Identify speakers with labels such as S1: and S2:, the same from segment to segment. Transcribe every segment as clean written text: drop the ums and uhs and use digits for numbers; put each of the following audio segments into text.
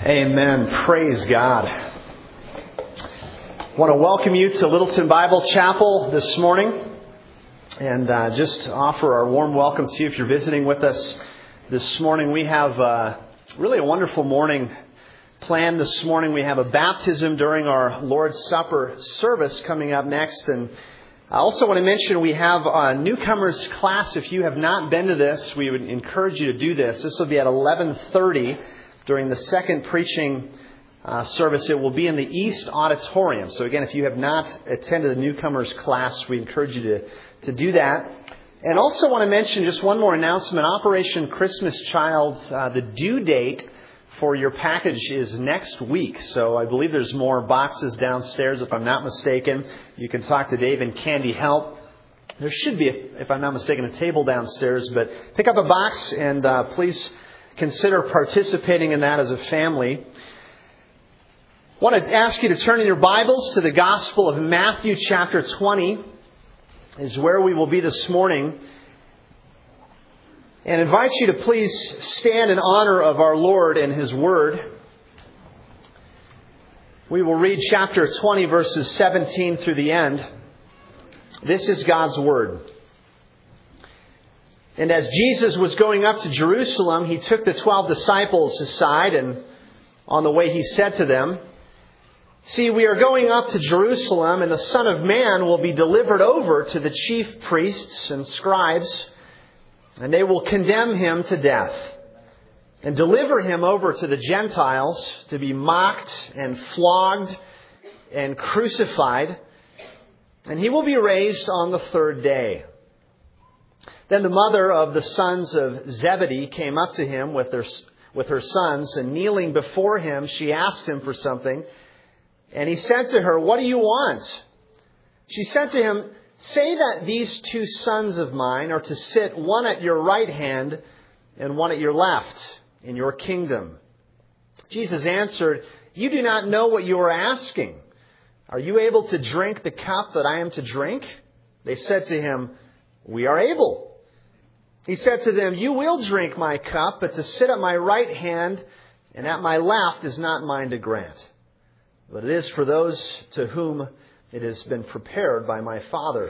S1: Amen. Praise God. I want to welcome you to Littleton Bible Chapel this morning and just offer our warm welcome to you if you're visiting with us this morning. We have really a wonderful morning planned this morning. We have a baptism during our Lord's Supper service coming up next. And I also want to mention we have a newcomers class. If you have not been to this, we would encourage you to do this. This will be at 11:30. During the second preaching service. It will be in the East Auditorium. So again, if you have not attended a newcomers class, we encourage you to do that. And also want to mention just one more announcement. Operation Christmas Child, the due date for your package is next week. So I believe there's more boxes downstairs, if I'm not mistaken. You can talk to Dave and Candy Help. There should be, if I'm not mistaken, a table downstairs. But pick up a box and please consider participating in that as a family. I want to ask you to turn in your Bibles to the Gospel of Matthew chapter 20 is where we will be this morning. And invite you to please stand in honor of our Lord and His Word. We will read chapter 20 verses 17 through the end. This is God's Word. And as Jesus was going up to Jerusalem, He took the 12 disciples aside, and on the way He said to them, "See, we are going up to Jerusalem, and the Son of Man will be delivered over to the chief priests and scribes, and they will condemn Him to death, and deliver Him over to the Gentiles to be mocked and flogged and crucified, and He will be raised on the third day." Then the mother of the sons of Zebedee came up to Him with her sons, and kneeling before Him, she asked Him for something. And He said to her, "What do you want?" She said to Him, "Say that these 2 sons of mine are to sit, one at your right hand and one at your left, in your kingdom." Jesus answered, "You do not know what you are asking. Are you able to drink the cup that I am to drink?" They said to Him, "We are able." He said to them, "You will drink my cup, but to sit at my right hand and at my left is not mine to grant, but it is for those to whom it has been prepared by my Father."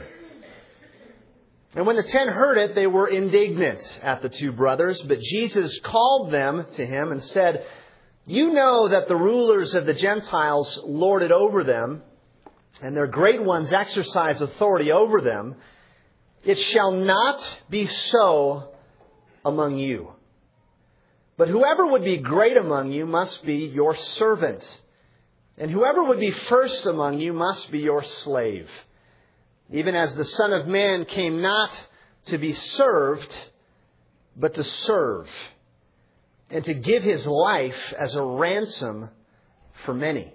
S1: And when the 10 heard it, they were indignant at the 2 brothers. But Jesus called them to Him and said, "You know that the rulers of the Gentiles lord it over them, and their great ones exercise authority over them. It shall not be so among you. But whoever would be great among you must be your servant. And whoever would be first among you must be your slave. Even as the Son of Man came not to be served, but to serve, and to give His life as a ransom for many."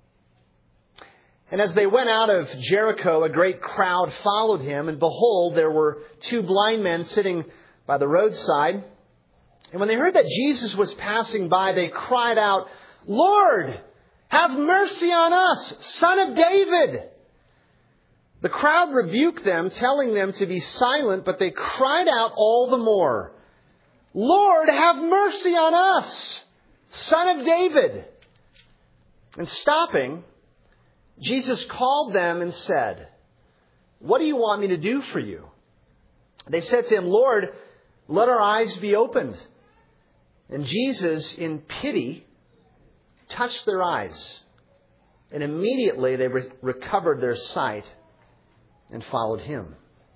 S1: And as they went out of Jericho, a great crowd followed Him. And behold, there were 2 blind men sitting by the roadside. And when they heard that Jesus was passing by, they cried out, "Lord, have mercy on us, Son of David." The crowd rebuked them, telling them to be silent, but they cried out all the more, "Lord, have mercy on us, Son of David." And stopping, Jesus called them and said, "What do you want me to do for you?" They said to Him, "Lord, let our eyes be opened." And Jesus, in pity, touched their eyes. And immediately they recovered their sight and followed Him.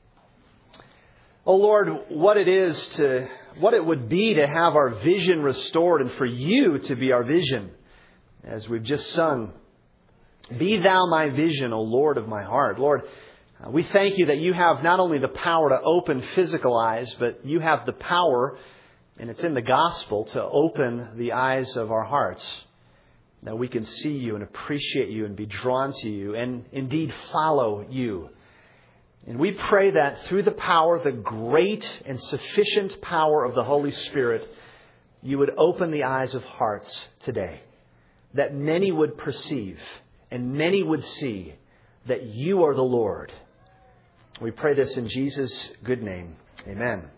S1: Oh Lord, what it would be to have our vision restored and for You to be our vision. As we've just sung, "Be Thou my vision, O Lord of my heart." Lord, we thank You that You have not only the power to open physical eyes, but You have the power, and it's in the gospel, to open the eyes of our hearts. That we can see You and appreciate You and be drawn to You and indeed follow You. And we pray that through the power, the great and sufficient power of the Holy Spirit, You would open the eyes of hearts today. That many would perceive and many would see that You are the Lord. We pray this in Jesus' good name. Amen.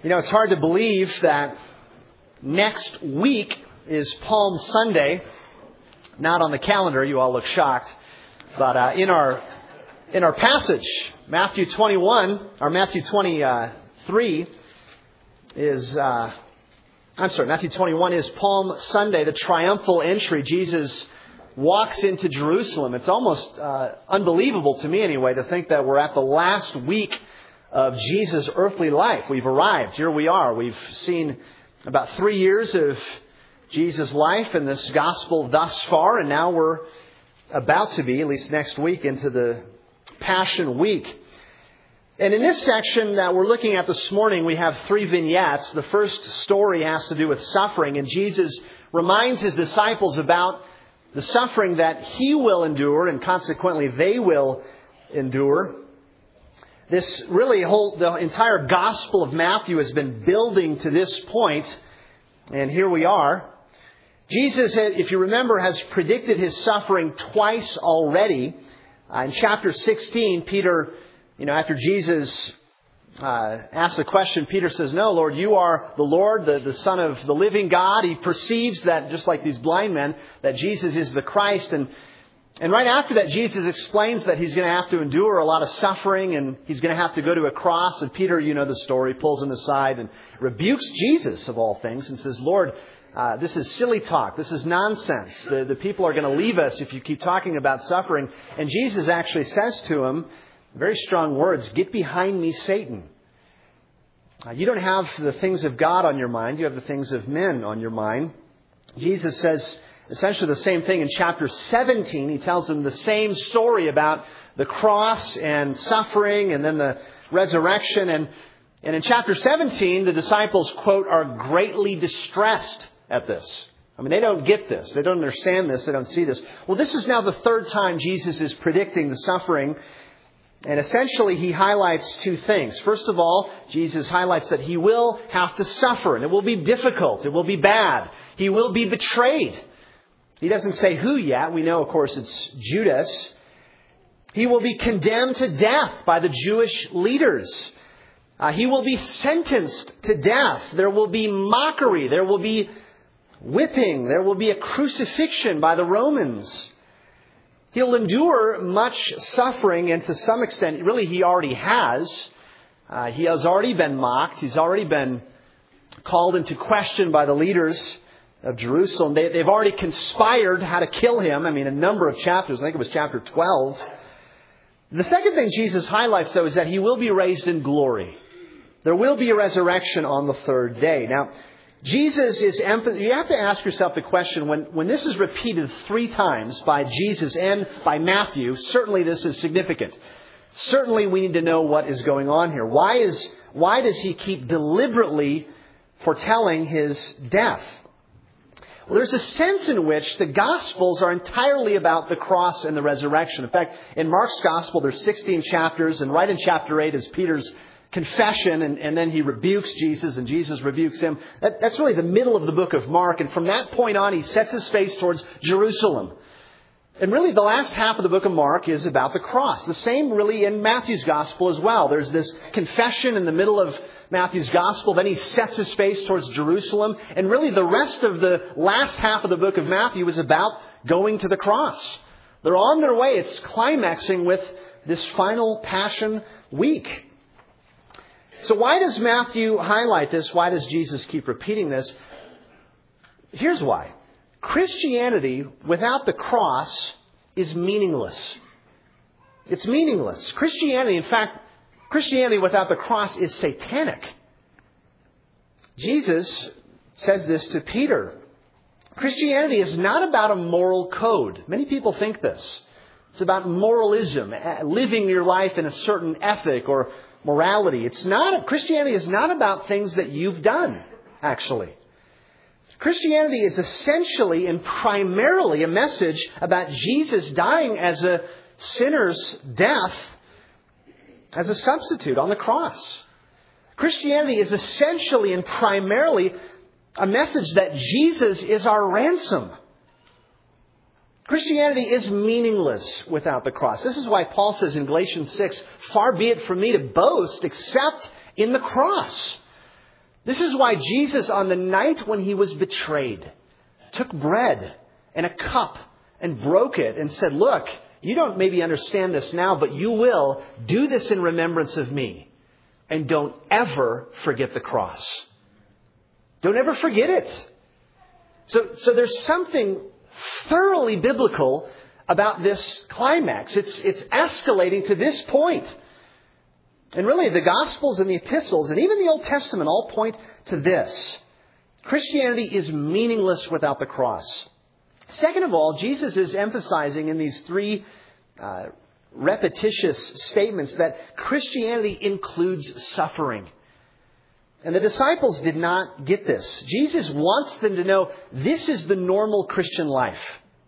S1: You know, it's hard to believe that next week is Palm Sunday. Not on the calendar, you all look shocked. But in our passage, Matthew 21, or Matthew 23 is, Matthew 21 is Palm Sunday, the triumphal entry. Jesus walks into Jerusalem. It's almost unbelievable to me anyway to think that we're at the last week of Jesus' earthly life. We've arrived. Here we are. We've seen about 3 years of Jesus' life in this gospel thus far, and now we're about to be, at least next week, into the Passion Week. And in this section that we're looking at this morning, we have 3 vignettes. The first story has to do with suffering, and Jesus reminds his disciples about the suffering that he will endure, and consequently they will endure. This really the entire Gospel of Matthew has been building to this point, and here we are. Jesus, if you remember, has predicted his suffering twice already. In chapter 16, Peter, after Jesus asks the question, Peter says, "No, Lord, you are the Lord, the Son of the living God." He perceives that, just like these blind men, that Jesus is the Christ. And right after that, Jesus explains that he's going to have to endure a lot of suffering and he's going to have to go to a cross. And Peter, you know the story, pulls him aside and rebukes Jesus, of all things, and says, "Lord, this is silly talk. This is nonsense. The people are going to leave us if you keep talking about suffering." And Jesus actually says to him, very strong words, "Get behind me, Satan. You don't have the things of God on your mind. You have the things of men on your mind." Jesus says essentially the same thing in chapter 17. He tells them the same story about the cross and suffering and then the resurrection. And in chapter 17, the disciples, quote, "are greatly distressed at this." I mean, they don't get this. They don't understand this. They don't see this. Well, this is now the 3rd time Jesus is predicting the suffering. And essentially, he highlights 2 things. First of all, Jesus highlights that he will have to suffer, and it will be difficult. It will be bad. He will be betrayed. He doesn't say who yet. We know, of course, it's Judas. He will be condemned to death by the Jewish leaders. He will be sentenced to death. There will be mockery. There will be whipping. There will be a crucifixion by the Romans. He'll endure much suffering, and to some extent, really, he already has. He has already been mocked. He's already been called into question by the leaders of Jerusalem. They've already conspired how to kill him. I mean, a number of chapters. I think it was chapter 12. The second thing Jesus highlights, though, is that he will be raised in glory. There will be a resurrection on the 3rd day. Now, Jesus is you have to ask yourself the question, when this is repeated 3 times by Jesus and by Matthew, certainly this is significant. Certainly we need to know what is going on here. Why does he keep deliberately foretelling his death? Well, there's a sense in which the Gospels are entirely about the cross and the resurrection. In fact, in Mark's Gospel, there's 16 chapters, and right in chapter 8 is Peter's confession, and then he rebukes Jesus, and Jesus rebukes him. That's really the middle of the book of Mark, and from that point on, he sets his face towards Jerusalem. And really, the last half of the book of Mark is about the cross. The same really in Matthew's Gospel as well. There's this confession in the middle of Matthew's Gospel. Then he sets his face towards Jerusalem. And really, the rest of the last half of the book of Matthew is about going to the cross. They're on their way. It's climaxing with this final Passion Week. So why does Matthew highlight this? Why does Jesus keep repeating this? Here's why. Christianity without the cross is meaningless. It's meaningless. Christianity without the cross is satanic. Jesus says this to Peter. Christianity is not about a moral code. Many people think this. It's about moralism, living your life in a certain ethic or morality. Christianity is not about things that you've done, actually. Christianity is essentially and primarily a message about Jesus dying as a sinner's death as a substitute on the cross. Christianity is essentially and primarily a message that Jesus is our ransom. Christianity is meaningless without the cross. This is why Paul says in Galatians 6, "Far be it from me to boast except in the cross." This is why Jesus, on the night when he was betrayed, took bread and a cup and broke it and said, look, you don't maybe understand this now, but you will. Do this in remembrance of me. And don't ever forget the cross. Don't ever forget it. So there's something thoroughly biblical about this climax. It's escalating to this point. And really, the Gospels and the Epistles and even the Old Testament all point to this. Christianity is meaningless without the cross. Second of all, Jesus is emphasizing in these three repetitious statements that Christianity includes suffering. And the disciples did not get this. Jesus wants them to know this is the normal Christian life.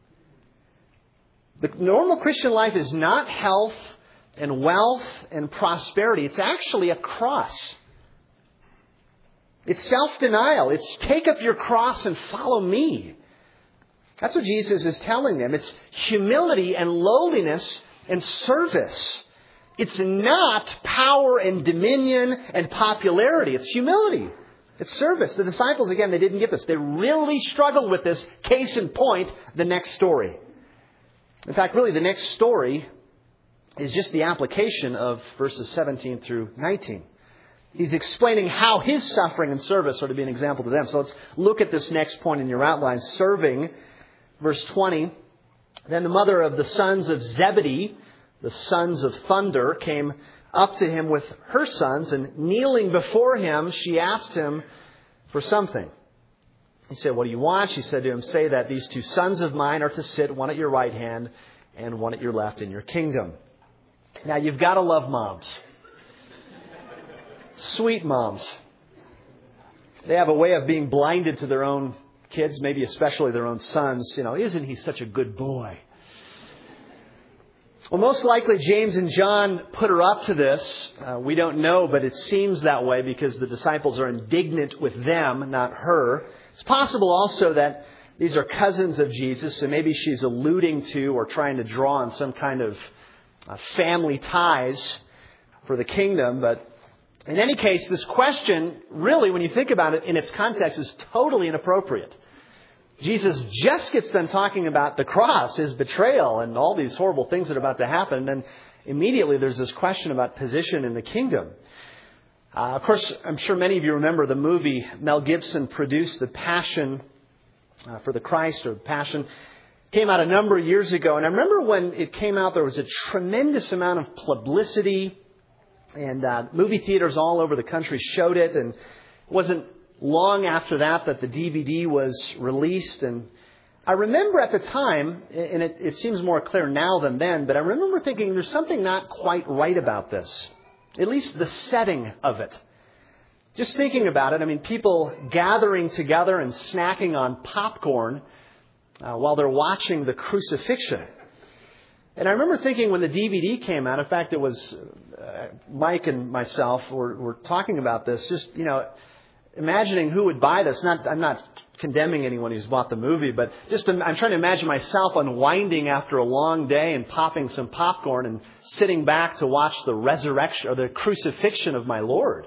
S1: The normal Christian life is not health and wealth and prosperity. It's actually a cross. It's self-denial. It's take up your cross and follow me. That's what Jesus is telling them. It's humility and lowliness and service. It's not power and dominion and popularity. It's humility. It's service. The disciples, again, they didn't get this. They really struggled with this. Case in point, the next story. In fact, really, the next story is just the application of verses 17 through 19. He's explaining how his suffering and service are to be an example to them. So let's look at this next point in your outline. Serving, verse 20. Then the mother of the sons of Zebedee, the sons of thunder, came up to him with her sons, and kneeling before him, she asked him for something. He said, what do you want? She said to him, say that these two sons of mine are to sit, one at your right hand and one at your left in your kingdom. Now, you've got to love moms. Sweet moms. They have a way of being blinded to their own kids, maybe especially their own sons. You know, isn't he such a good boy? Well, most likely James and John put her up to this. We don't know, but it seems that way because the disciples are indignant with them, not her. It's possible also that these are cousins of Jesus, so maybe she's alluding to or trying to draw on some kind of family ties for the kingdom. But in any case, this question, really, when you think about it in its context, is totally inappropriate. Jesus just gets done talking about the cross, his betrayal, and all these horrible things that are about to happen. And then immediately there's this question about position in the kingdom. Of course, I'm sure many of you remember the movie Mel Gibson produced, The Passion for the Christ, or Passion. Came out a number of years ago. And I remember when it came out, there was a tremendous amount of publicity. And movie theaters all over the country showed it. And it wasn't long after that the DVD was released. And I remember at the time, and it seems more clear now than then, but I remember thinking there's something not quite right about this. At least the setting of it. Just thinking about it, I mean, people gathering together and snacking on popcorn while they're watching the crucifixion. And I remember thinking when the DVD came out, in fact, it was Mike and myself were talking about this, just, you know, imagining who would buy this. I'm not condemning anyone who's bought the movie, but I'm trying to imagine myself unwinding after a long day and popping some popcorn and sitting back to watch the resurrection or the crucifixion of my Lord.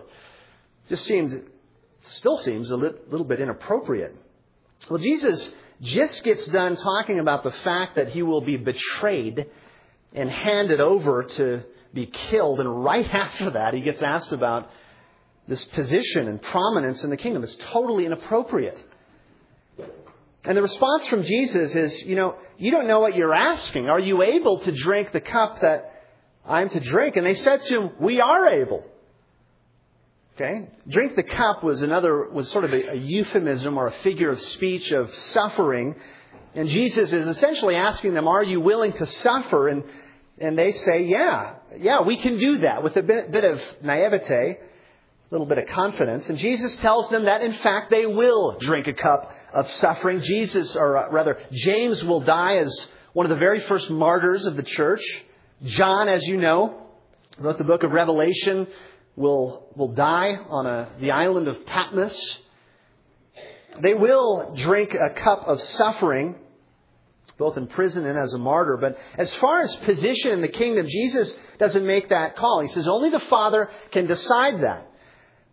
S1: Still seems a little bit inappropriate. Well, Jesus just gets done talking about the fact that he will be betrayed and handed over to be killed. And right after that, he gets asked about this position and prominence in the kingdom. It's totally inappropriate. And the response from Jesus is, you don't know what you're asking. Are you able to drink the cup that I'm to drink? And they said to him, we are able. Okay? Drink the cup was sort of a euphemism or a figure of speech of suffering. And Jesus is essentially asking them, are you willing to suffer? And they say, yeah, we can do that, with a bit of naivete, a little bit of confidence. And Jesus tells them that, in fact, they will drink a cup of suffering. James will die as one of the very first martyrs of the church. John, as you know, wrote the book of Revelation, will die on the island of Patmos. They will drink a cup of suffering, both in prison and as a martyr. But as far as position in the kingdom, Jesus doesn't make that call. He says only the Father can decide that.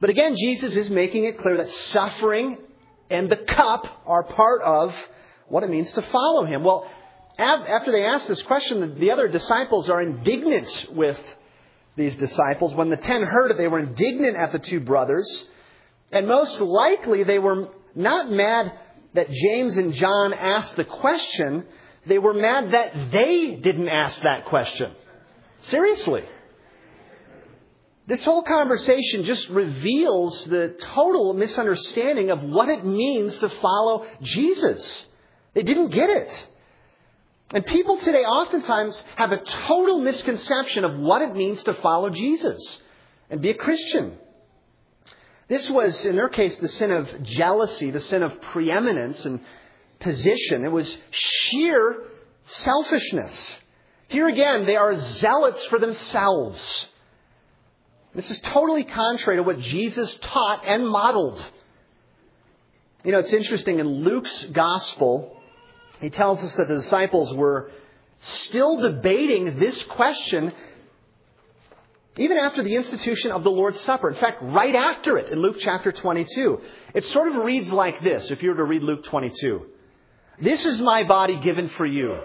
S1: But again, Jesus is making it clear that suffering and the cup are part of what it means to follow him. Well, after they ask this question, the other disciples are indignant with these disciples. When the 10 heard it, they were indignant at the two brothers. And most likely they were not mad that James and John asked the question. They were mad that they didn't ask that question. Seriously. This whole conversation just reveals the total misunderstanding of what it means to follow Jesus. They didn't get it. And people today oftentimes have a total misconception of what it means to follow Jesus and be a Christian. This was, in their case, the sin of jealousy, the sin of preeminence and position. It was sheer selfishness. Here again, they are zealots for themselves. This is totally contrary to what Jesus taught and modeled. You know, it's interesting. In Luke's gospel, he tells us that the disciples were still debating this question even after the institution of the Lord's Supper. In fact, right after it, in Luke chapter 22. It sort of reads like this, if you were to read Luke 22. This is my body given for you.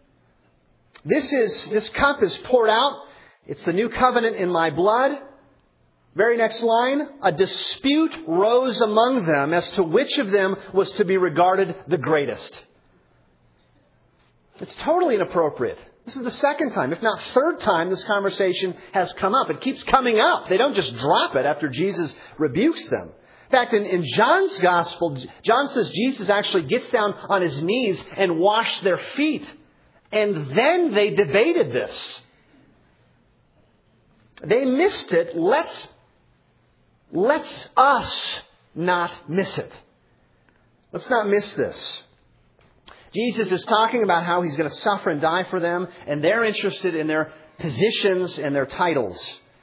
S1: This cup is poured out. It's the new covenant in my blood. Very next line, a dispute rose among them as to which of them was to be regarded the greatest. It's totally inappropriate. This is the second time, if not third time, this conversation has come up. It keeps coming up. They don't just drop it after Jesus rebukes them. In fact, in John's gospel, John says Jesus actually gets down on his knees and washed their feet. And then they debated this. They missed it. Let's us not miss it. Let's not miss this. Jesus is talking about how he's going to suffer and die for them, and they're interested in their positions and their titles.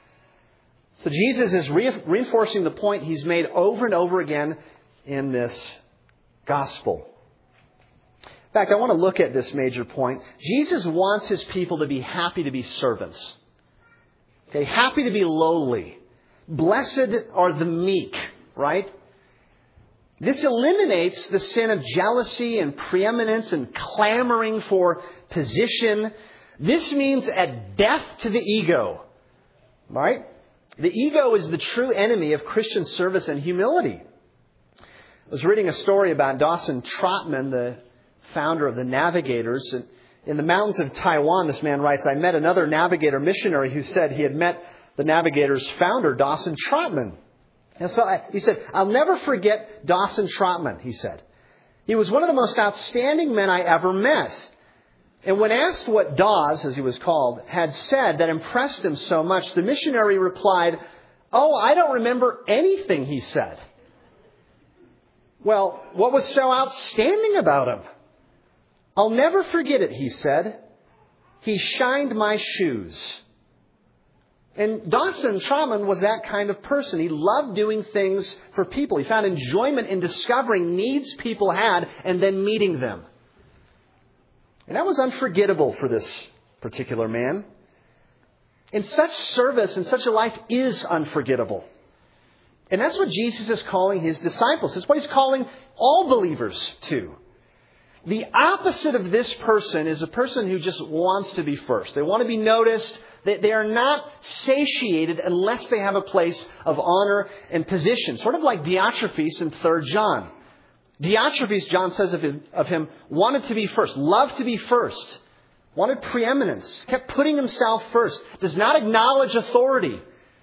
S1: So Jesus is reinforcing the point he's made over and over again in this gospel. In fact, I want to look at this major point. Jesus wants his people to be happy to be servants. Okay, happy to be lowly. Blessed are the meek, right? This eliminates the sin of jealousy and preeminence and clamoring for position. This means a death to the ego, right? The ego is the true enemy of Christian service and humility. I was reading a story about Dawson Trotman, the founder of the Navigators. In the mountains of Taiwan, this man writes, I met another Navigator missionary who said he had met the Navigators founder, Dawson Trotman. And so he said, I'll never forget Dawson Trotman, he said. He was one of the most outstanding men I ever met. And when asked what Dawes, as he was called, had said that impressed him so much, the missionary replied, oh, I don't remember anything he said. Well, what was so outstanding about him? I'll never forget it, he said. He shined my shoes. And Dawson Trotman was that kind of person. He loved doing things for people. He found enjoyment in discovering needs people had and then meeting them. And that was unforgettable for this particular man. And such service and such a life is unforgettable. And that's what Jesus is calling his disciples. That's what he's calling all believers to. The opposite of this person is a person who just wants to be first. They want to be noticed. They are not satiated unless they have a place of honor and position. Sort of like Diotrephes in 3 John. Diotrephes, John says of him, wanted to be first, loved to be first, wanted preeminence, kept putting himself first, does not acknowledge authority.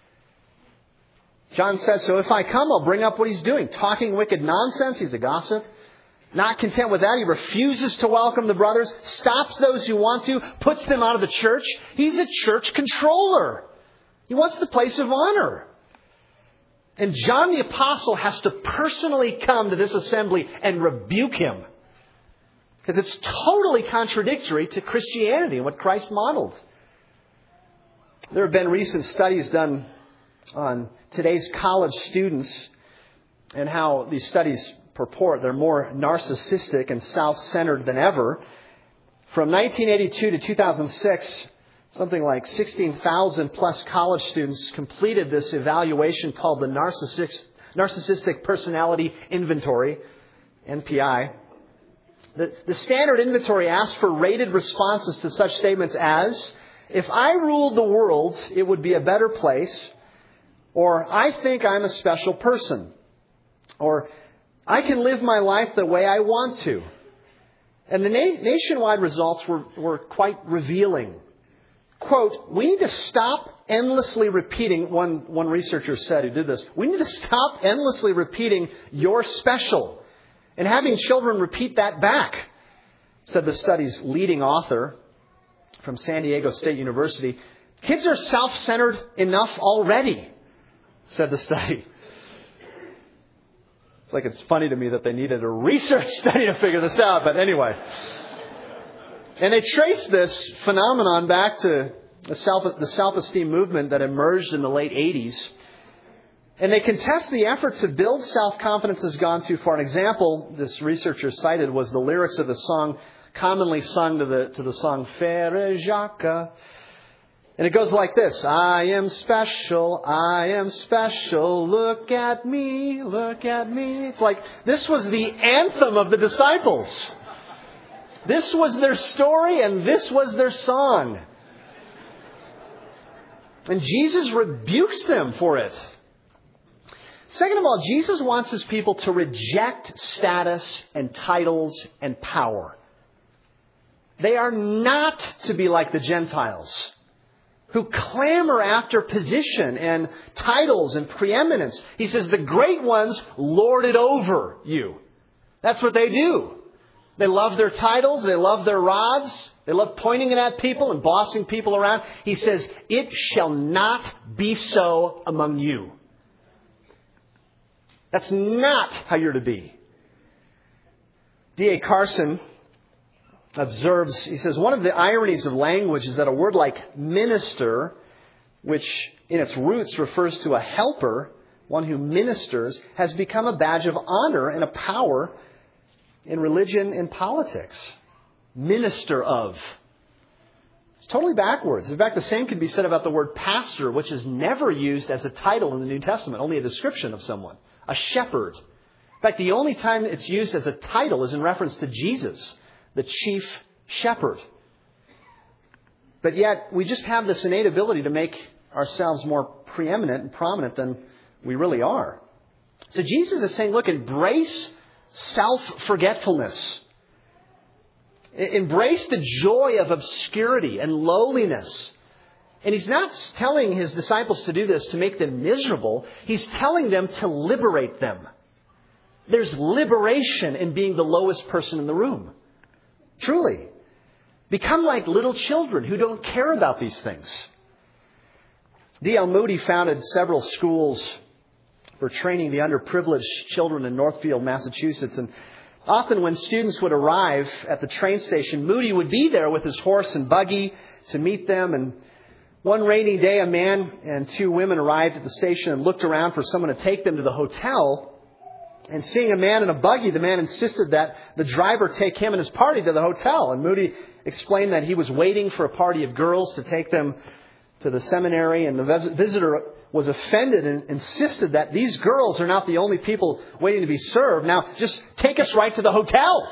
S1: John says, so if I come, I'll bring up what he's doing. Talking wicked nonsense, he's a gossip. Not content with that, he refuses to welcome the brothers, stops those who want to, puts them out of the church. He's a church controller. He wants the place of honor. And John the Apostle has to personally come to this assembly and rebuke him. Because it's totally contradictory to Christianity and what Christ modeled. There have been recent studies done on today's college students and how these studies purport they're more narcissistic and self-centered than ever. From 1982 to 2006, Something like 16,000 plus college students completed this evaluation called the Narcissistic Personality Inventory, NPI. The standard inventory asks for rated responses to such statements as, if I ruled the world, it would be a better place, or I think I'm a special person, or I can live my life the way I want to. And the nationwide results were quite revealing. Quote, we need to stop endlessly repeating, one researcher said who did this, we need to stop endlessly repeating, you're special, and having children repeat that back, said the study's leading author from San Diego State University. Kids are self-centered enough already, said the study. It's like it's funny to me that they needed a research study to figure this out, but anyway. And they traced this phenomenon back to the self-esteem movement that emerged in the late 80s. And they contest the effort to build self-confidence has gone too far. An example this researcher cited was the lyrics of the song commonly sung to the song Frère Jacques. And it goes like this. I am special, look at me, look at me. It's like this was the anthem of the disciples. This was their story and this was their song. And Jesus rebukes them for it. Second of all, Jesus wants his people to reject status and titles and power. They are not to be like the Gentiles, who clamor after position and titles and preeminence. He says the great ones lord it over you. That's what they do. They love their titles. They love their rods. They love pointing it at people and bossing people around. He says, it shall not be so among you. That's not how you're to be. D.A. Carson observes, he says, one of the ironies of language is that a word like minister, which in its roots refers to a helper, one who ministers, has become a badge of honor and a power in religion and politics. Minister of. It's totally backwards. In fact, the same can be said about the word pastor, which is never used as a title in the New Testament, only a description of someone. A shepherd. In fact, the only time it's used as a title is in reference to Jesus, the chief shepherd. But yet, we just have this innate ability to make ourselves more preeminent and prominent than we really are. So Jesus is saying, look, embrace self-forgetfulness. Embrace the joy of obscurity and lowliness. And he's not telling his disciples to do this to make them miserable. He's telling them to liberate them. There's liberation in being the lowest person in the room. Truly. Become like little children who don't care about these things. D.L. Moody founded several schools for training the underprivileged children in Northfield, Massachusetts. And often when students would arrive at the train station, Moody would be there with his horse and buggy to meet them. And one rainy day, a man and two women arrived at the station and looked around for someone to take them to the hotel. And seeing a man in a buggy, the man insisted that the driver take him and his party to the hotel. And Moody explained that he was waiting for a party of girls to take them to the seminary. And the visitor was offended and insisted that these girls are not the only people waiting to be served. Now, just take us right to the hotel.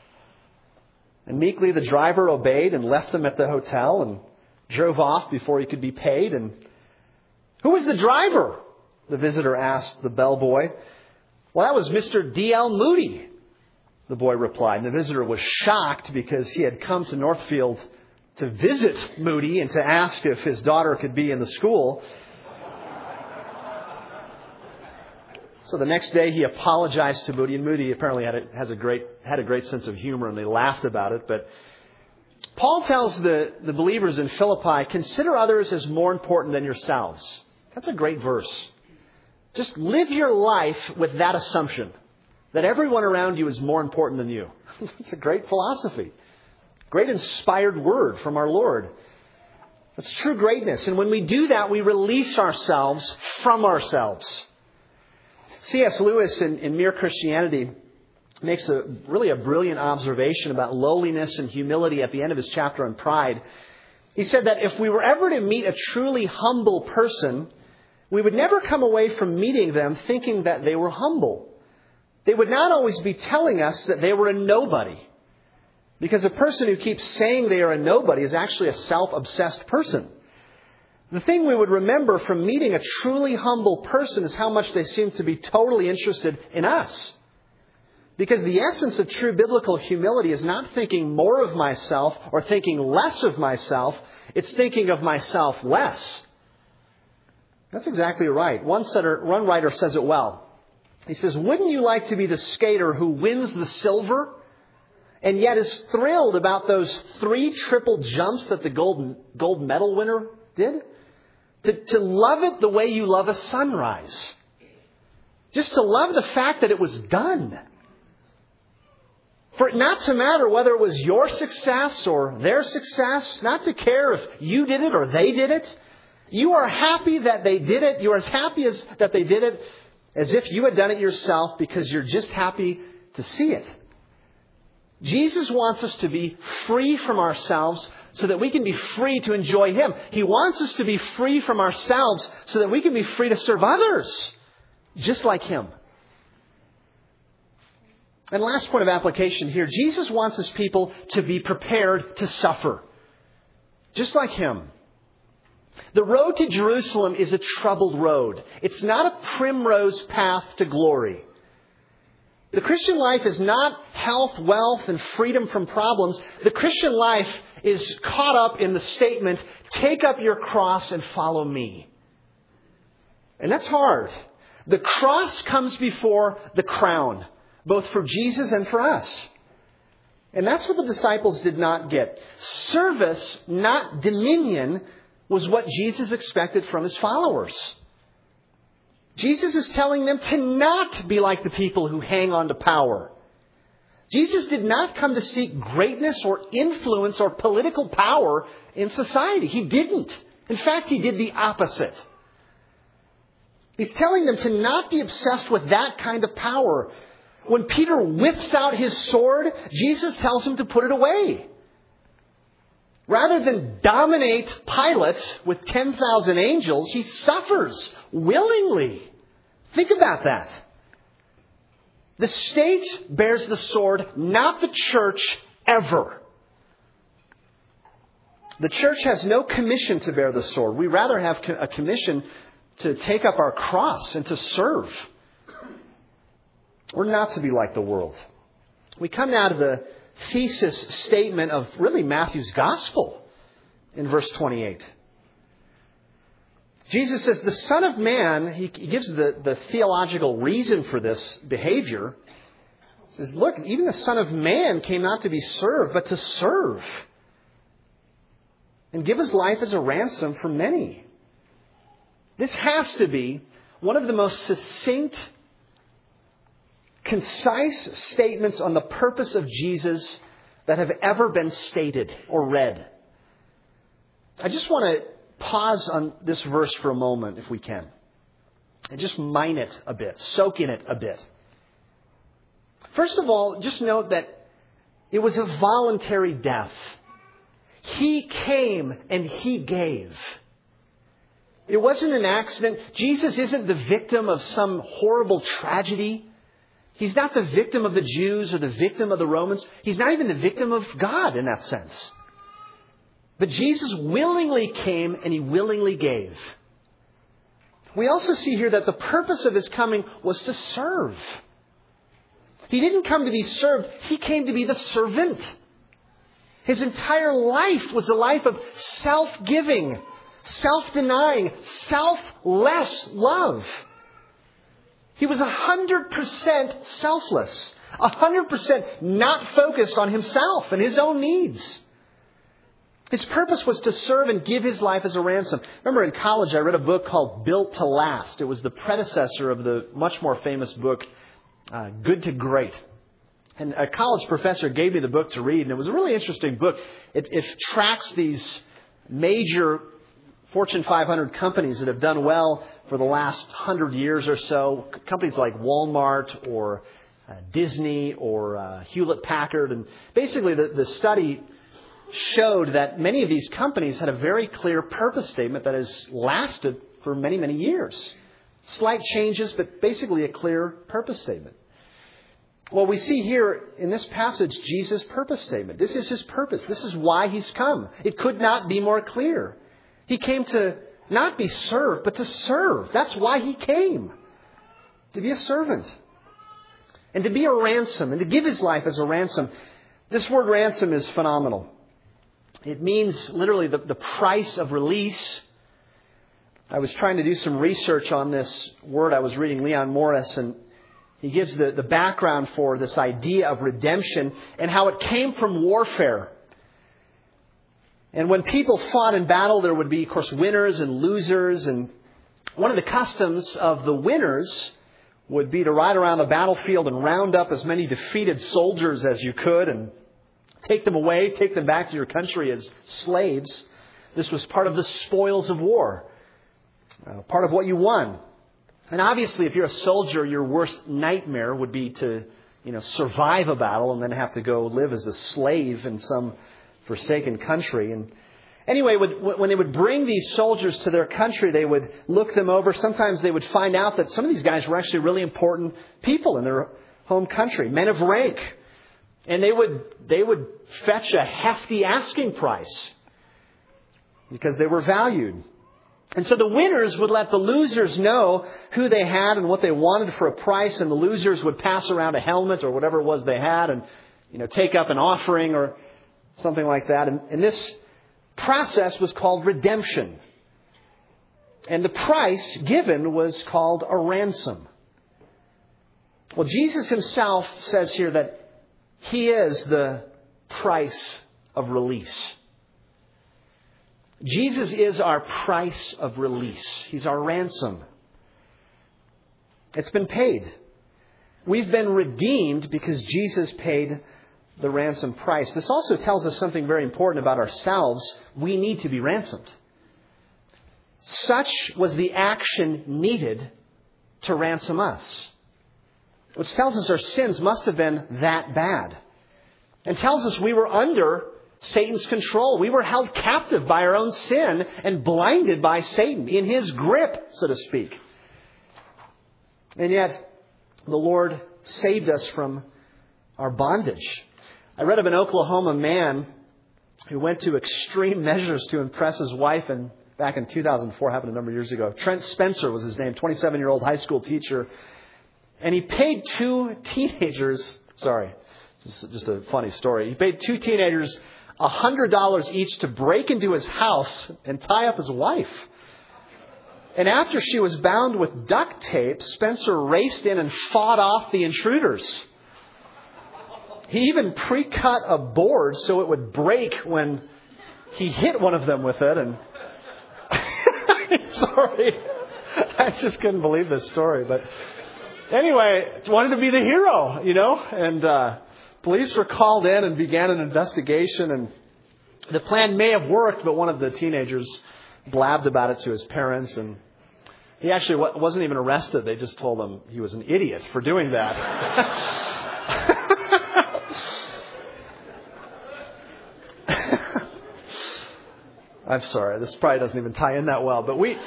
S1: And meekly the driver obeyed and left them at the hotel and drove off before he could be paid. And who was the driver? The visitor asked the bellboy. Well, that was Mr. D.L. Moody, the boy replied. And the visitor was shocked because he had come to Northfield to visit Moody and to ask if his daughter could be in the school. So the next day he apologized to Moody, and Moody apparently had a great sense of humor, and they laughed about it. But Paul tells the believers in Philippi, consider others as more important than yourselves. That's a great verse. Just live your life with that assumption, that everyone around you is more important than you. It's a great philosophy. Great inspired word from our Lord. That's true greatness. And when we do that, we release ourselves from ourselves. C.S. Lewis in Mere Christianity makes a brilliant observation about lowliness and humility at the end of his chapter on pride. He said that if we were ever to meet a truly humble person, we would never come away from meeting them thinking that they were humble. They would not always be telling us that they were a nobody. Because a person who keeps saying they are a nobody is actually a self-obsessed person. The thing we would remember from meeting a truly humble person is how much they seem to be totally interested in us. Because the essence of true biblical humility is not thinking more of myself or thinking less of myself. It's thinking of myself less. That's exactly right. One writer says it well. He says, wouldn't you like to be the skater who wins the silver and yet is thrilled about those 3 triple jumps that the gold medal winner did? To love it the way you love a sunrise. Just to love the fact that it was done. For it not to matter whether it was your success or their success, not to care if you did it or they did it. You are happy that they did it. You are as happy as that they did it as if you had done it yourself because you're just happy to see it. Jesus wants us to be free from ourselves so that we can be free to enjoy Him. He wants us to be free from ourselves so that we can be free to serve others, just like Him. And last point of application here, Jesus wants His people to be prepared to suffer, just like Him. The road to Jerusalem is a troubled road. It's not a primrose path to glory. The Christian life is not health, wealth, and freedom from problems. The Christian life is caught up in the statement, take up your cross and follow me. And that's hard. The cross comes before the crown, both for Jesus and for us. And that's what the disciples did not get. Service, not dominion, was what Jesus expected from His followers. Jesus is telling them to not be like the people who hang on to power. Jesus did not come to seek greatness or influence or political power in society. He didn't. In fact, He did the opposite. He's telling them to not be obsessed with that kind of power. When Peter whips out his sword, Jesus tells him to put it away. Rather than dominate Pilate with 10,000 angels, He suffers willingly. Think about that. The state bears the sword, not the church, ever. The church has no commission to bear the sword. We rather have a commission to take up our cross and to serve. We're not to be like the world. We come now to the thesis statement of really Matthew's gospel in verse 28. Jesus says the Son of Man, he gives the theological reason for this behavior. He says, look, even the Son of Man came not to be served, but to serve and give His life as a ransom for many. This has to be one of the most succinct, concise statements on the purpose of Jesus that have ever been stated or read. I just want to pause on this verse for a moment, if we can, and just mine it a bit, soak in it a bit. First of all, just note that it was a voluntary death. He came and He gave. It wasn't an accident. Jesus isn't the victim of some horrible tragedy. He's not the victim of the Jews or the victim of the Romans. He's not even the victim of God in that sense. But Jesus willingly came and He willingly gave. We also see here that the purpose of His coming was to serve. He didn't come to be served. He came to be the servant. His entire life was a life of self-giving, self-denying, selfless love. He was 100% selfless, 100% not focused on Himself and His own needs. His purpose was to serve and give His life as a ransom. Remember in college I read a book called Built to Last. It was the predecessor of the much more famous book, Good to Great. And a college professor gave me the book to read, and it was a really interesting book. It tracks these major Fortune 500 companies that have done well for the last 100 years or so. Companies like Walmart or Disney or Hewlett Packard. And basically the study showed that many of these companies had a very clear purpose statement that has lasted for many, many years. Slight changes, but basically a clear purpose statement. Well, we see here in this passage Jesus' purpose statement. This is his purpose. This is why he's come. It could not be more clear. He came to not be served, but to serve. That's why he came. To be a servant. And to be a ransom. And to give his life as a ransom. This word ransom is phenomenal. It means literally the price of release. I was trying to do some research on this word. I was reading Leon Morris, and he gives the background for this idea of redemption and how it came from warfare. And when people fought in battle, there would be, of course, winners and losers. And one of the customs of the winners would be to ride around the battlefield and round up as many defeated soldiers as you could and take them away, take them back to your country as slaves. This was part of the spoils of war, part of what you won. And obviously, if you're a soldier, your worst nightmare would be to, survive a battle and then have to go live as a slave in some forsaken country. And anyway, when they would bring these soldiers to their country, they would look them over. Sometimes they would find out that some of these guys were actually really important people in their home country, men of rank. And they would fetch a hefty asking price because they were valued. And so the winners would let the losers know who they had and what they wanted for a price, and the losers would pass around a helmet or whatever it was they had and take up an offering or something like that. And this process was called redemption. And the price given was called a ransom. Well, Jesus himself says here that he is the price of release. Jesus is our price of release. He's our ransom. It's been paid. We've been redeemed because Jesus paid the ransom price. This also tells us something very important about ourselves. We need to be ransomed. Such was the action needed to ransom us. Which tells us our sins must have been that bad. And tells us we were under Satan's control. We were held captive by our own sin and blinded by Satan, in his grip, so to speak. And yet, the Lord saved us from our bondage. I read of an Oklahoma man who went to extreme measures to impress his wife, and back in 2004, happened a number of years ago. Trent Spencer was his name, 27-year-old high school teacher. And he paid two teenagers, this is just a funny story. He paid two teenagers $100 each to break into his house and tie up his wife. And after she was bound with duct tape, Spencer raced in and fought off the intruders. He even pre-cut a board so it would break when he hit one of them with it. And sorry, I just couldn't believe this story. But anyway, wanted to be the hero, and police were called in and began an investigation, and the plan may have worked, but one of the teenagers blabbed about it to his parents, and he actually wasn't even arrested. They just told him he was an idiot for doing that. I'm sorry, this probably doesn't even tie in that well, but we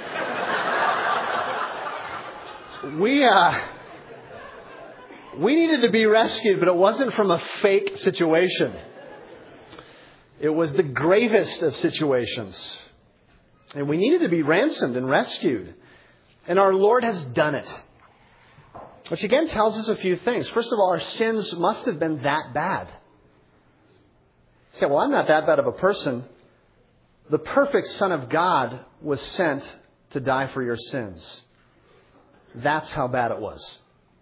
S1: needed to be rescued, but it wasn't from a fake situation. It was the gravest of situations. And we needed to be ransomed and rescued. And our Lord has done it. Which again tells us a few things. First of all, our sins must have been that bad. You say, well, I'm not that bad of a person. The perfect Son of God was sent to die for your sins. That's how bad it was.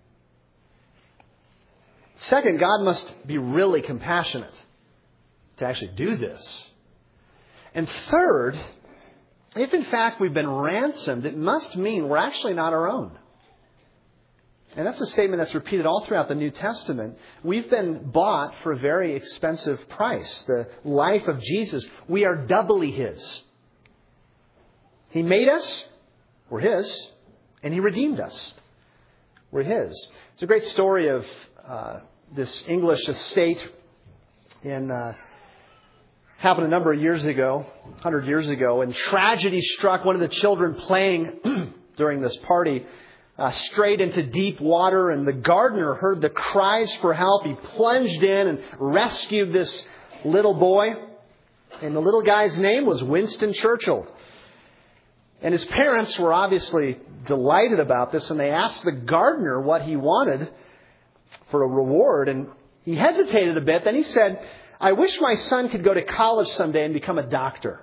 S1: Second, God must be really compassionate to actually do this. And third, if in fact we've been ransomed, it must mean we're actually not our own. And that's a statement that's repeated all throughout the New Testament. We've been bought for a very expensive price. The life of Jesus, we are doubly His. He made us, we're His, and He redeemed us. We're His. It's a great story of this English estate in Happened a number of years ago, 100 years ago, and tragedy struck one of the children playing during this party straight into deep water, and the gardener heard the cries for help. He plunged in and rescued this little boy, and the little guy's name was Winston Churchill. And his parents were obviously delighted about this, and they asked the gardener what he wanted for a reward, and he hesitated a bit. Then he said, "I wish my son could go to college someday and become a doctor."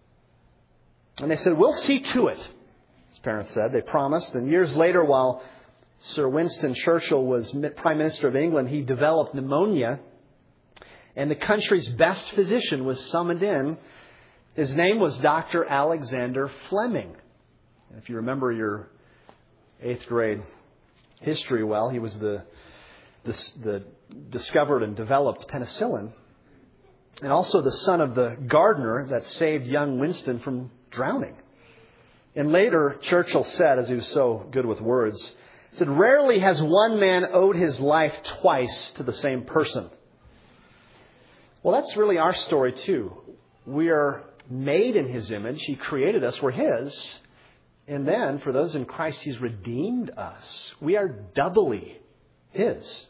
S1: And they said, "We'll see to it," his parents said. They promised. And years later, while Sir Winston Churchill was Prime Minister of England, he developed pneumonia. And the country's best physician was summoned in. His name was Dr. Alexander Fleming. And if you remember your 8th grade history well, he was the discovered and developed penicillin. And also the son of the gardener that saved young Winston from drowning. And later, Churchill said, as he was so good with words, he said, "Rarely has one man owed his life twice to the same person." Well, that's really our story too. We are made in His image. He created us. We're His. And then, for those in Christ, He's redeemed us. We are doubly His.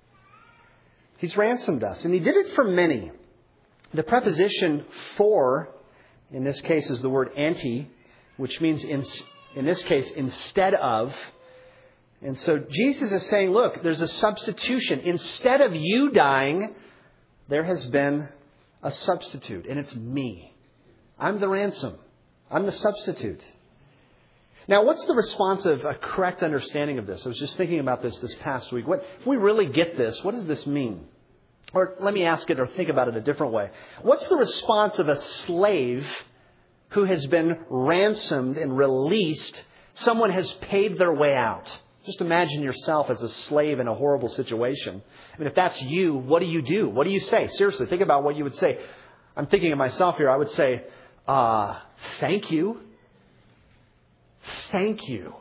S1: He's ransomed us. And He did it for many. The preposition for, in this case, is the word anti, which means, in this case, instead of. And so Jesus is saying, look, there's a substitution. Instead of you dying, there has been a substitute, and it's me. I'm the ransom. I'm the substitute. Now, what's the response of a correct understanding of this? I was just thinking about this past week. If we really get this, what does this mean? Or let me ask it or think about it a different way. What's the response of a slave who has been ransomed and released? Someone has paid their way out. Just imagine yourself as a slave in a horrible situation. I mean, if that's you, what do you do? What do you say? Seriously, think about what you would say. I'm thinking of myself here. I would say, thank you. Thank you.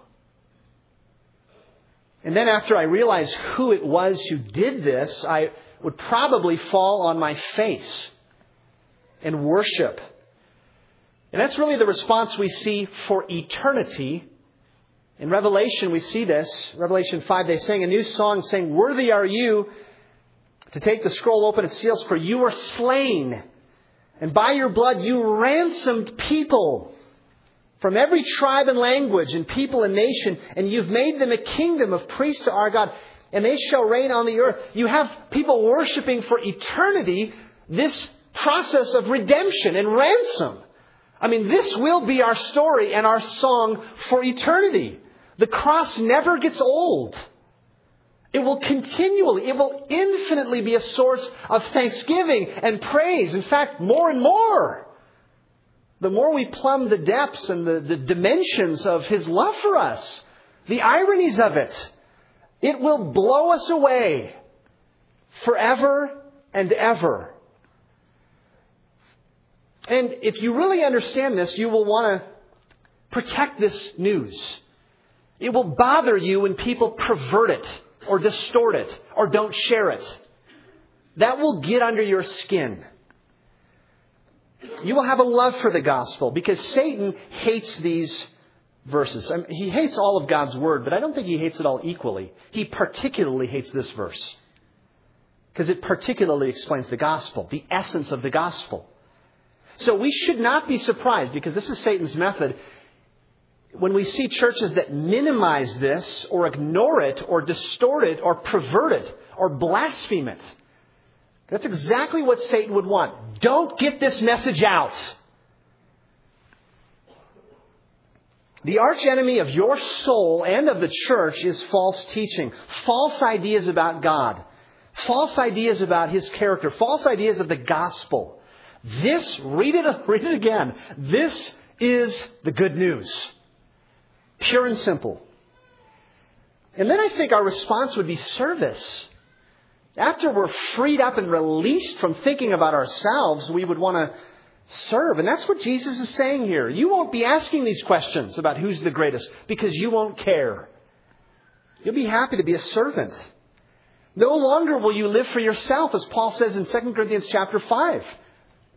S1: And then after I realized who it was who did this, I would probably fall on my face and worship. And that's really the response we see for eternity. In Revelation, we see this. Revelation 5, they sang a new song saying, "Worthy are you to take the scroll, open its seals, for you were slain. And by your blood you ransomed people from every tribe and language and people and nation. And you've made them a kingdom of priests to our God. And they shall reign on the earth." You have people worshiping for eternity this process of redemption and ransom. I mean, this will be our story and our song for eternity. The cross never gets old. It will continually, it will infinitely be a source of thanksgiving and praise. In fact, more and more. The more we plumb the depths and the dimensions of His love for us, the ironies of it, it will blow us away forever and ever. And if you really understand this, you will want to protect this news. It will bother you when people pervert it or distort it or don't share it. That will get under your skin. You will have a love for the gospel because Satan hates these verses. I mean, he hates all of God's word, but I don't think he hates it all equally. He particularly hates this verse because it particularly explains the gospel, the essence of the gospel. So we should not be surprised, because this is Satan's method, when we see churches that minimize this or ignore it or distort it or pervert it or blaspheme it. That's exactly what Satan would want. Don't get this message out. The archenemy of your soul and of the church is false teaching. False ideas about God. False ideas about His character. False ideas of the gospel. This, read it again. This is the good news. Pure and simple. And then I think our response would be service. After we're freed up and released from thinking about ourselves, we would want to serve. And that's what Jesus is saying here. You won't be asking these questions about who's the greatest because you won't care. You'll be happy to be a servant. No longer will you live for yourself, as Paul says in 2 Corinthians chapter 5.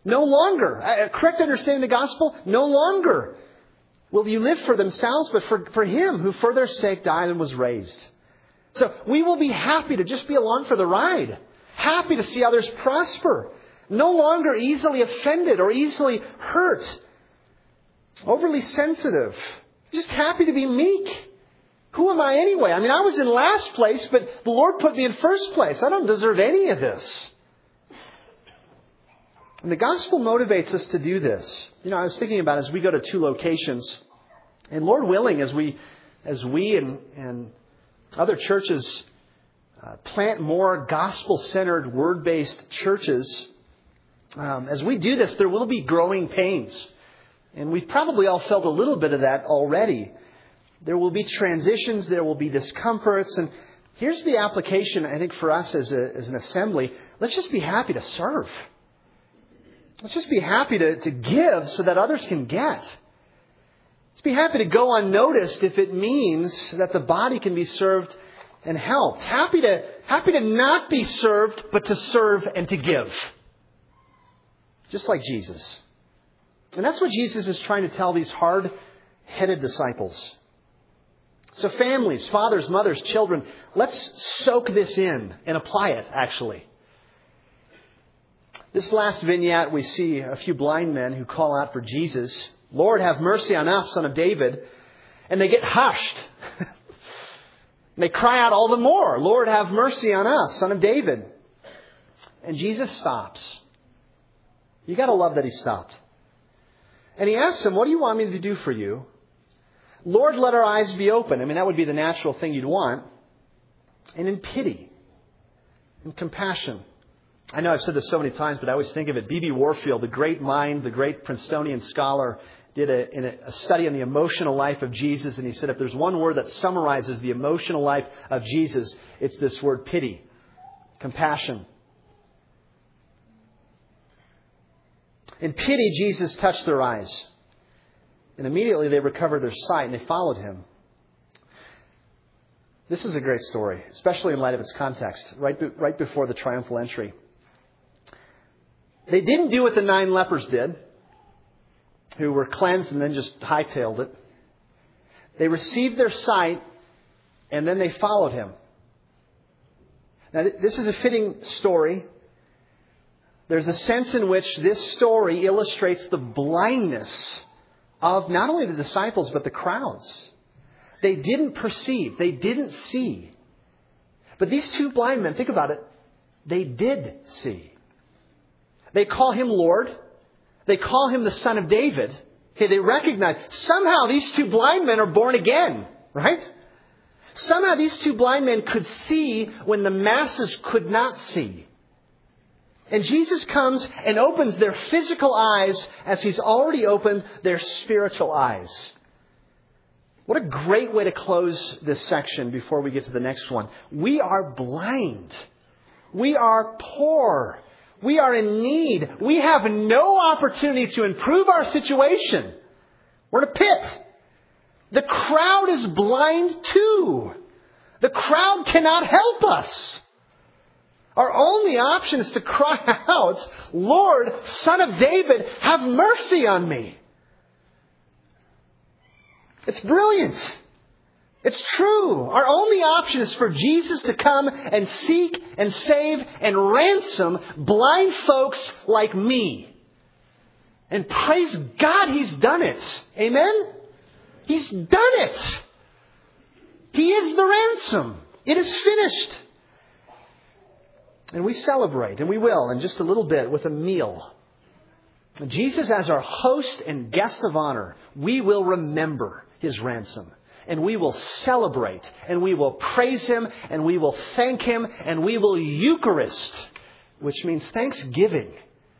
S1: No longer. A correct understanding of the gospel? No longer will you live for themselves, but for Him who for their sake died and was raised. So we will be happy to just be along for the ride. Happy to see others prosper. No longer easily offended or easily hurt. Overly sensitive. Just happy to be meek. Who am I anyway? I mean, I was in last place, but the Lord put me in first place. I don't deserve any of this. And the gospel motivates us to do this. You know, I was thinking about as we go to 2 locations, and Lord willing, as we and other churches plant more gospel-centered, word-based churches, as we do this, there will be growing pains. And we've probably all felt a little bit of that already. There will be transitions, there will be discomforts, and here's the application, I think, for us as an assembly. Let's just be happy to serve. Let's just be happy to give so that others can get. Let's be happy to go unnoticed if it means that the body can be served and helped. Happy to not be served, but to serve and to give. Just like Jesus. And that's what Jesus is trying to tell these hard-headed disciples. So families, fathers, mothers, children, let's soak this in and apply it, actually. This last vignette, we see a few blind men who call out for Jesus. Lord, have mercy on us, Son of David. And they get hushed. They cry out all the more, Lord, have mercy on us, Son of David. And Jesus stops. You got to love that He stopped. And He asks them, what do you want me to do for you? Lord, let our eyes be open. I mean, that would be the natural thing you'd want. And in pity and compassion. I know I've said this so many times, but I always think of it. B.B. Warfield, the great mind, the great Princetonian scholar, did a study on the emotional life of Jesus. And he said, if there's one word that summarizes the emotional life of Jesus, it's this word pity, compassion. In pity, Jesus touched their eyes. And immediately they recovered their sight and they followed Him. This is a great story, especially in light of its context, right before the triumphal entry. They didn't do what the 9 lepers did, who were cleansed and then just hightailed it. They received their sight and then they followed Him. Now, this is a fitting story. There's a sense in which this story illustrates the blindness of not only the disciples, but the crowds. They didn't perceive. They didn't see. But these 2 blind men, think about it, they did see. They call Him Lord. They call Him the Son of David. Okay, they recognize somehow these 2 blind men are born again, right? Somehow these 2 blind men could see when the masses could not see. And Jesus comes and opens their physical eyes as He's already opened their spiritual eyes. What a great way to close this section before we get to the next one. We are blind. We are poor. We are in need. We have no opportunity to improve our situation. We're in a pit. The crowd is blind too. The crowd cannot help us. Our only option is to cry out, Lord, Son of David, have mercy on me. It's brilliant. It's true. Our only option is for Jesus to come and seek and save and ransom blind folks like me. And praise God, He's done it. Amen? He's done it. He is the ransom. It is finished. And we celebrate, and we will in just a little bit, with a meal. Jesus as our host and guest of honor, we will remember His ransom. And we will celebrate, and we will praise Him, and we will thank Him, and we will Eucharist, which means thanksgiving.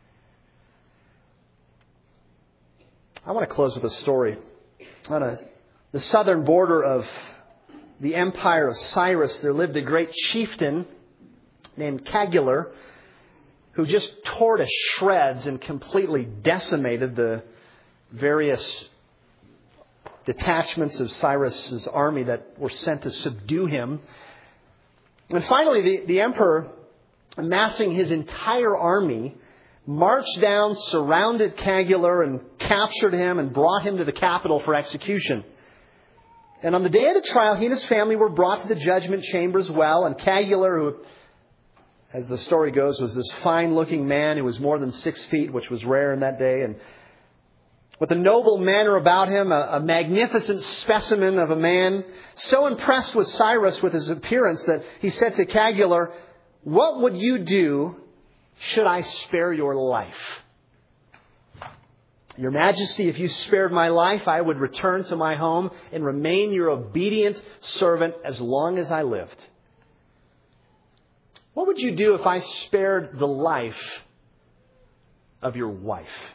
S1: I want to close with a story. On the southern border of the empire of Cyrus, there lived a great chieftain named Caligula, who just tore to shreds and completely decimated the various detachments of Cyrus's army that were sent to subdue him. And finally, the emperor, amassing his entire army, marched down, surrounded Caligula, and captured him and brought him to the capital for execution. And on the day of the trial, he and his family were brought to the judgment chamber as well. And Caligula, who, as the story goes, was this fine-looking man who was more than 6 feet, which was rare in that day, and with a noble manner about him, a magnificent specimen of a man. So impressed was Cyrus with his appearance that he said to Caligula, "What would you do should I spare your life?" "Your Majesty, if you spared my life, I would return to my home and remain your obedient servant as long as I lived." "What would you do if I spared the life of your wife?"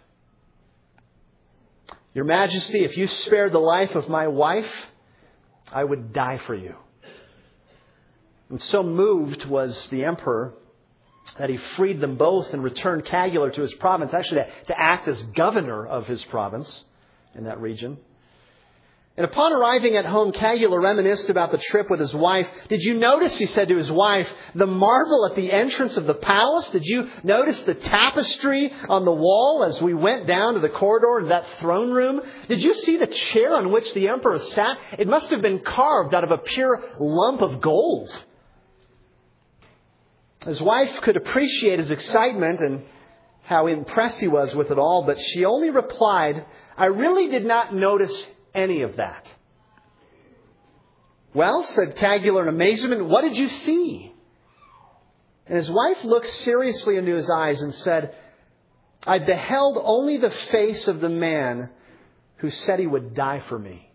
S1: "Your Majesty, if you spared the life of my wife, I would die for you." And so moved was the emperor that he freed them both and returned Caligula to his province, actually to act as governor of his province in that region. And upon arriving at home, Caligula reminisced about the trip with his wife. "Did you notice," he said to his wife, "the marble at the entrance of the palace? Did you notice the tapestry on the wall as we went down to the corridor to that throne room? Did you see the chair on which the emperor sat? It must have been carved out of a pure lump of gold." His wife could appreciate his excitement and how impressed he was with it all, but she only replied, "I really did not notice any of that." "Well," said Caligula in amazement, "what did you see?" And his wife looked seriously into his eyes and said, "I beheld only the face of the man who said he would die for me."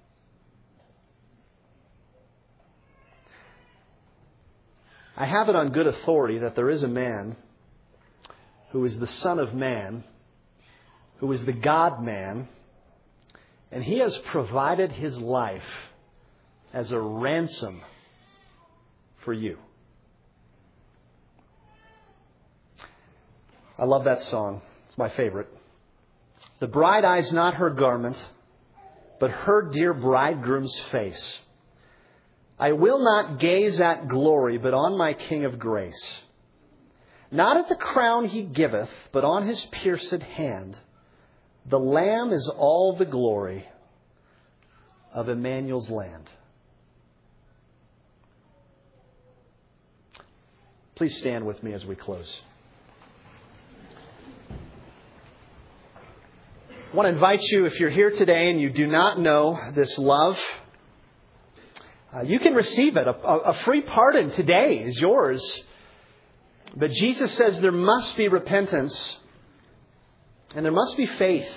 S1: I have it on good authority that there is a man who is the Son of Man, who is the God-man, and he has provided his life as a ransom for you. I love that song. It's my favorite. "The bride eyes not her garment, but her dear bridegroom's face. I will not gaze at glory, but on my King of grace. Not at the crown he giveth, but on his pierced hand. The Lamb is all the glory of Emmanuel's land." Please stand with me as we close. I want to invite you, if you're here today and you do not know this love, you can receive it. A free pardon today is yours. But Jesus says there must be repentance and there must be faith.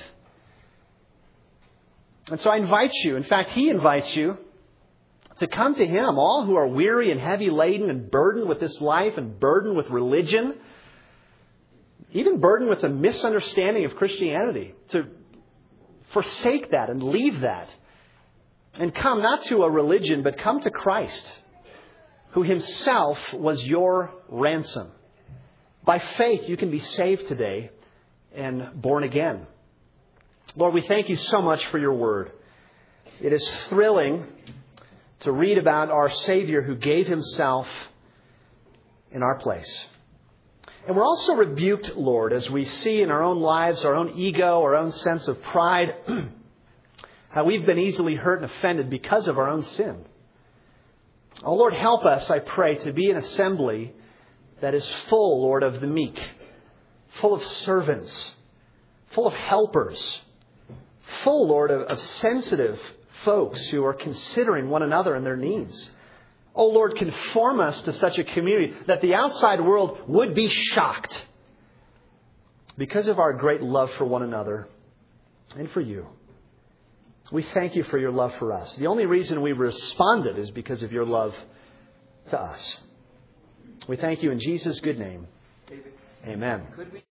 S1: And so I invite you, in fact, He invites you to come to Him, all who are weary and heavy laden and burdened with this life and burdened with religion, even burdened with a misunderstanding of Christianity, to forsake that and leave that. And come not to a religion, but come to Christ, who Himself was your ransom. By faith, you can be saved today and born again. Lord, we thank You so much for Your word. It is thrilling to read about our Savior who gave Himself in our place. And we're also rebuked, Lord, as we see in our own lives, our own ego, our own sense of pride, how we've been easily hurt and offended because of our own sin. Oh, Lord, help us, I pray, to be an assembly that is full, Lord, of the meek, full of servants, full of helpers, full, Lord, of sensitive folks who are considering one another and their needs. Oh, Lord, conform us to such a community that the outside world would be shocked because of our great love for one another and for You. We thank You for Your love for us. The only reason we responded is because of Your love to us. We thank You in Jesus' good name. Amen.